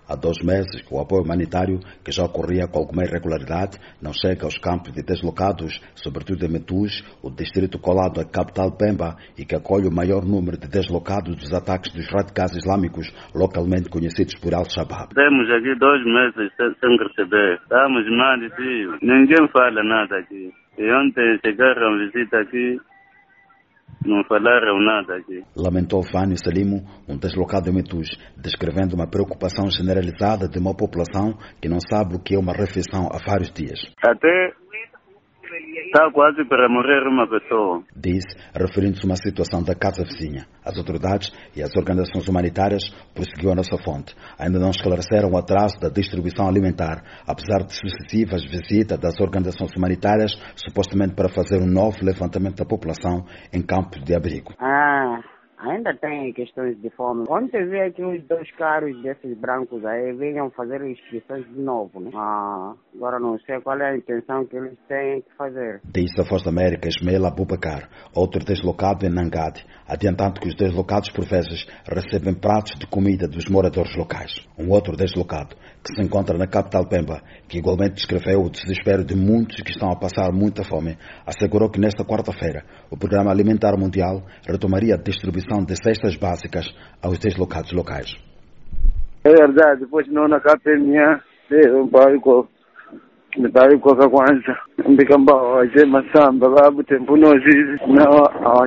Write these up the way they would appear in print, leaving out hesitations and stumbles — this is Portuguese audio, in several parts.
Há 2 meses que o apoio humanitário, que já ocorria com alguma irregularidade, não chega aos campos de deslocados, sobretudo em Metus, o distrito colado à capital Pemba, e que acolhe o maior número de deslocados dos ataques dos radicais islâmicos, localmente conhecidos por Al-Shabaab. Temos aqui 2 meses sem receber. Estamos mal, ninguém fala nada aqui. E ontem chegaram visita aqui, não falaram nada aqui. Lamentou Fânio Salimo, um deslocado em Metus, descrevendo uma preocupação generalizada de uma população que não sabe o que é uma refeição há vários dias. Até está quase para morrer uma pessoa. Disse, referindo-se a uma situação da casa vizinha. As autoridades e as organizações humanitárias, prosseguiu a nossa fonte, ainda não esclareceram o atraso da distribuição alimentar, apesar de sucessivas visitas das organizações humanitárias, supostamente para fazer um novo levantamento da população em campos de abrigo. Ainda tem questões de fome. Ontem vi aqui uns 2 carros desses brancos aí, venham fazer inscrições de novo, né? Agora não sei qual é a intenção que eles têm que fazer. Disse a Voz da América Ismael Abubakar, outro deslocado em Nangade, adiantando que os deslocados por vezes recebem pratos de comida dos moradores locais. Um outro deslocado, que se encontra na capital Pemba, que igualmente descreveu o desespero de muitos que estão a passar muita fome, assegurou que nesta quarta-feira o Programa Alimentar Mundial retomaria a distribuição de cestas básicas aos deslocados locais. É verdade, depois não na KPMA, um parico, me parico com a quança, um bicamba hoje, mas samba, babu tempo não existe, não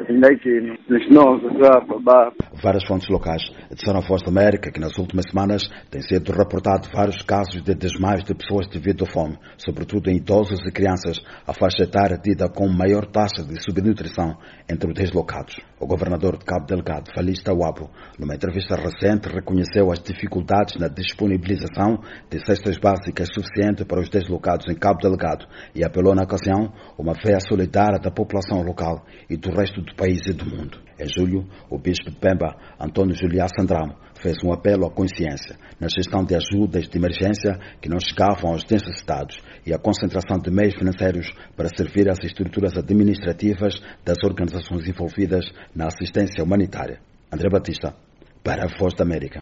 Várias fontes locais disseram à Voz da América que nas últimas semanas têm sido reportados vários casos de desmaios de pessoas devido à fome, sobretudo em idosos e crianças, a faixa etária tida com maior taxa de subnutrição entre os deslocados. O governador de Cabo Delgado, Félix Tawabo, numa entrevista recente, reconheceu as dificuldades na disponibilização de cestas básicas suficientes para os deslocados em Cabo Delgado e apelou na ocasião uma fé solidária da população local e do resto do país e do mundo. Em julho, o bispo de Pemba, Antônio Juliá Sandramo, fez um apelo à consciência na gestão de ajudas de emergência que não chegavam aos necessitados e a concentração de meios financeiros para servir às estruturas administrativas das organizações envolvidas na assistência humanitária. André Batista, para a Voz da América.